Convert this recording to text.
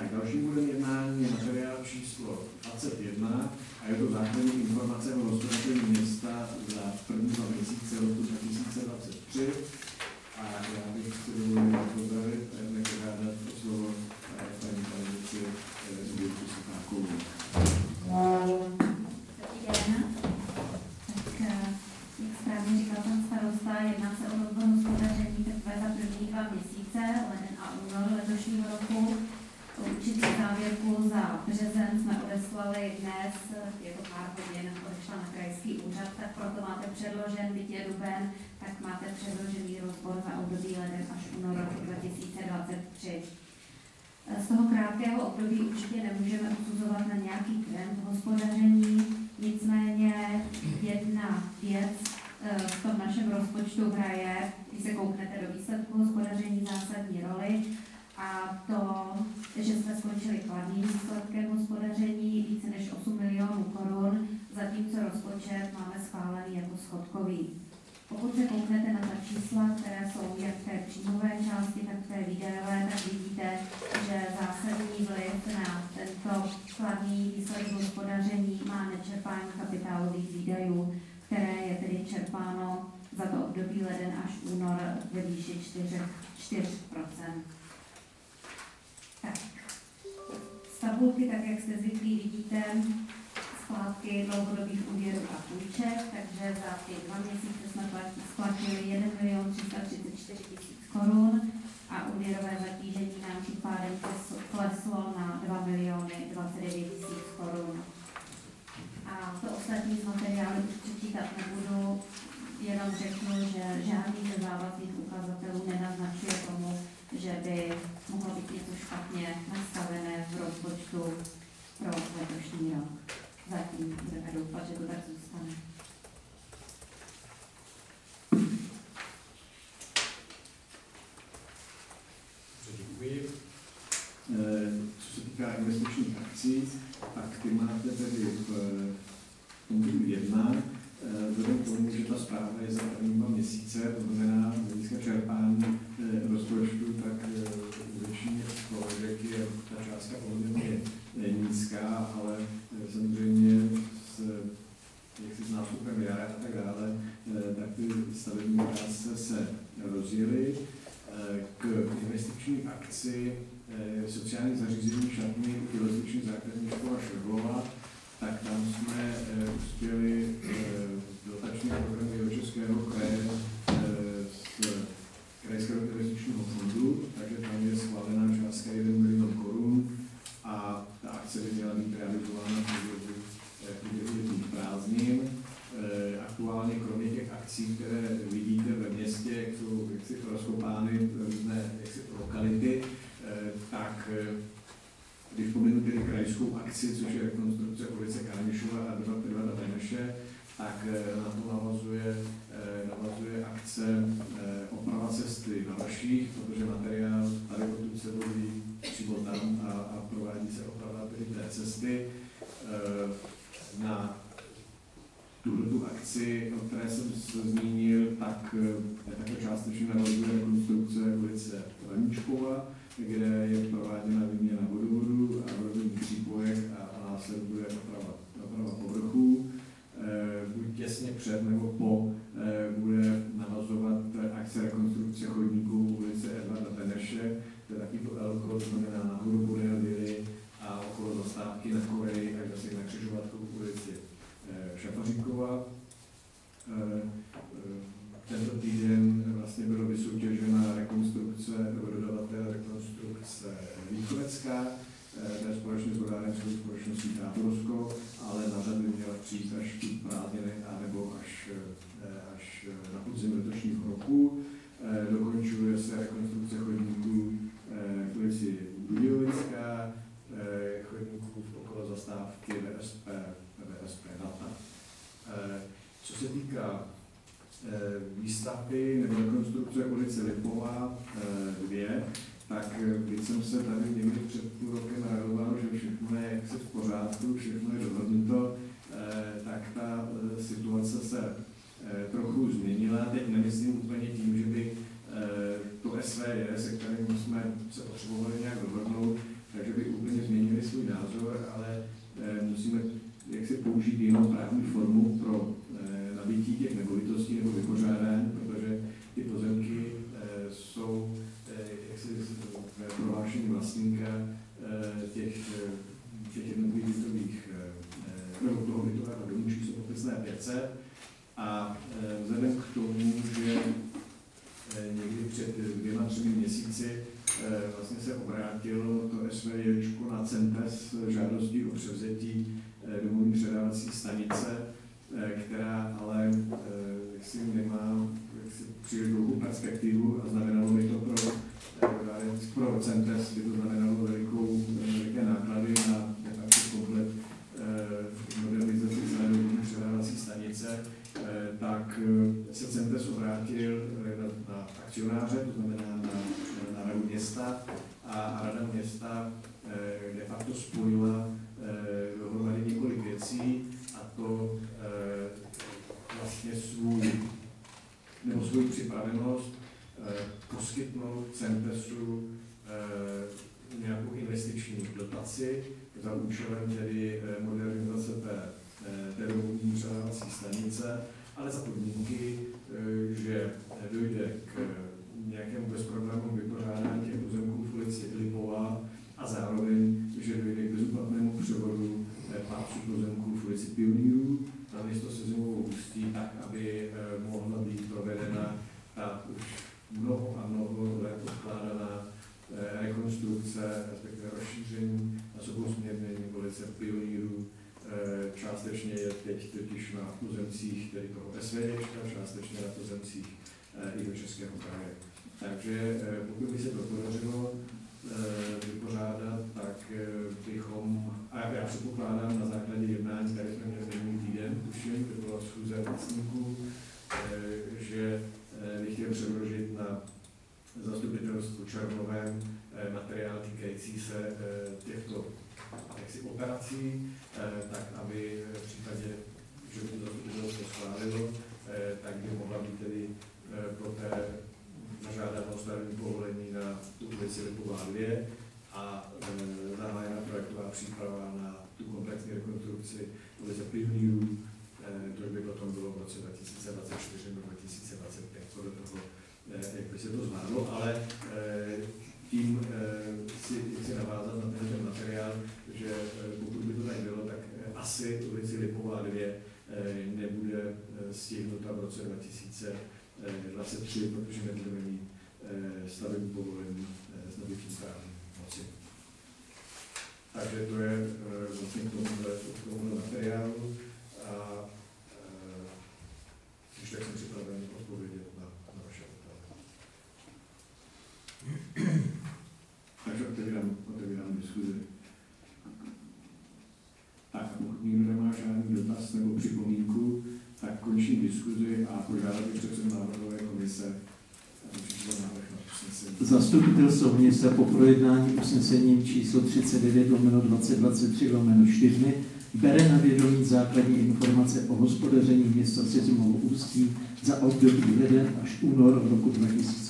Dalším bodem jednání je materiál číslo 21 a je to základní informace o hospodaření města za první 2 měsíce roku 2023. A já bych si dovolil pozdravit a požádat o slovo paní tajemnici Jurku Suchákovou. Dobrý den. Tak, jak správně říkal pan starosta, jedná se o rozbor hospodaření teprve za první 2 měsíce, leden a únor letošního roku. Určitý závěrku za březen jsme odeslali dnes, je to pár hodin, odešla na krajský úřad, tak proto máte předložen, byť je duben, tak máte předložený rozbor za období leden až únor roku 2023. Z toho krátkého období určitě nemůžeme usuzovat na nějaký trend hospodaření, nicméně jedna věc v tom našem rozpočtu hraje, když se kouknete do výsledku hospodaření, zásadní roli, a to, že jsme skončili kladným výsledkem hospodaření více než 8 milionů korun, zatímco rozpočet máme schválený jako schodkový. Pokud se kouknete na ta čísla, které jsou jak v té příjmové části, tak v té výdajové, tak vidíte, že zásadní vliv na tento kladný výsledek hospodaření má nečerpání kapitálových výdajů, které je tedy čerpáno za to období leden až únor ve výši 4%. Tak, z tabulky, tak jak jste zvyklí, vidíte splátky dlouhodobých úvěrů a půjček, takže za ty 2 měsíce jsme splatili 1 334 000 korun a úvěrové zatížení nám tím pádem kleslo na 2 29 000 korun. A to ostatní z materiálu už přečítat nebudu, jenom řeknu, že žádný ze závazných ukazatelů nenaznačuje tomu, že by mohlo být něco špatně nastavené v rozpočtu pro letošní rok. Zatím budeme doufat, že to tak zůstane. Děkuji. Co se týká investičních akcí, tak ty máte tedy v punktu 1. Vzhledem k tomu, že ta zpráva je za první 2 měsíce, to znamená hlediska čerpání rozpočtu, tak u většině položek je ta částka poměrně nízká, ale samozřejmě s nástupem jara a tak dále, tak ty stavební práce se rozjely. K investiční akci sociální zařízení šatny tělesniční základní škola Šveblova, tak tam jsme uspěli dotační program Jihočeského kraje z Krajského investičního fondu, takže tam je schválená částka 1 milion korun a ta akce by měla být realizována v průběhu letních prázdnin. Aktuálně kromě těch akcí, které vidíte ve městě, jak jsou rozkopány různé lokality, tak když pominu tedy krajskou akci, což je rekonstrukce ulice Kánišova a Edvarda Beneše, tak na to navazuje akce oprava cesty na Vaších, protože materiál tady odtud se vozí přímo tam a provádí se oprava tedy té cesty. Na tuto akci, o které jsem se zmínil, tak také částečně navazuje rekonstrukce ulice Vaníčkova, kde je prováděna výměna vodovodu a vodových přípojek a následuje oprava povrchů. Buď těsně před nebo po bude navazovat akce rekonstrukce chodníků ulice Edvarda Beneše, to je takový to L, to znamená nahoru podél Vily a okolo zastávky na Koreji až zase na křižovatku ulici Šafaříkova. Tento týden vlastně bylo vysoutěžena rekonstrukce nebo dodavatel rekonstrukce Víkovecká, to je společně s vodárenskou společností Táborsko, ale na řadu měla přijít až tu prázdniny anebo až na podzim letošního roku. Dokončuje se rekonstrukce chodníků v ulici Budějovická, chodníků okolo zastávky VSP Data. Co se týká výstavby nebo rekonstrukce ulice Lipová 2, tak když jsem se tady někdy před půl rokem radoval, že všechno je jaksi v pořádku, všechno je dohodnuto, tak ta situace se trochu změnila. Teď nemyslím úplně tím, že by to SVJ, se kterým jsme se potřebovali nějak dohodnout, takže by úplně vlastníka těch jednotlivých bytových nebo toho bytového domu číslo popisné 500 a vzhledem k tomu, že někdy před 2-3 měsíci vlastně se obrátilo to SVJčko na CENTES žádostí o převzetí domovní předávací stanice, která ale jaksi nemá příliš dlouhou perspektivu a znamenalo by to pro CENTES by to znamenalo veliké náklady na komplet modernizaci celé domovní předávací stanice, tak se CENTES obrátil na akcionáře, to znamená na radu města a rada města de facto spojila dohromady několik věcí a to vlastně svou připravenost poskytnout CENTESu nějakou investiční dotaci za účelem tedy modernizace té domovní předávací stanice, ale za podmínky, že dojde k nějakému bezproblémovému vypořádání těch pozemků v ulici Lipová a zároveň, že dojde k bezúplatnému převodu plátců pozemků v ulici Pionýrů na město Sezimovo Ústí, tak, aby mohla být provedena ta už mnoho a mnoho let odkládaná rekonstrukce, respektive rozšíření a sobousměrné ulice Pionýrů. Částečně je teď totiž na pozemcích tedy toho SVJčka, částečně na pozemcích i do Českého kraje. Takže pokud by se to podařilo vypořádat, tak bychom, a já předpokládám na základě jednání, které jsme měli minulý týden, tuším, to byla schůze vlastníků, že bych chtěl předložit na zastupitelstvu Černovém materiál týkající se těchto operací, tak aby v případě, že by to zastupitelstvo schválilo, tak by mohla být tedy poté zažádáno stavební povolení na tu ulici Lipová 2 a zahájena projektová příprava na tu komplexní rekonstrukci ulice Pionýrů, což by potom bylo v roce 2024 nebo 2025, podle toho, jak by se to zvládlo, ale tím si navázat na ten materiál, že pokud by to tak bylo, tak asi ulici Lipová 2 nebude stihnuta v roce 2023, protože nebudeme mít stavební povolení s nabytím právní moci. Takže to je vlastně k tomuhle materiálu a když tak jsem připraven odpovědět na vaše otázky. Takže otevírám diskuzi. Tak, pokud nikdo nemá žádný dotaz nebo připomínku, tak končím diskuzi a požádám předsedu návrhové komise, aby přišel návrh na usnesení. Zastupitelstvo města po projednání usnesením číslo 39/2023/4 bere na vědomí základní informace o hospodaření města Sezimovo Ústí za období leden až únor roku 2023.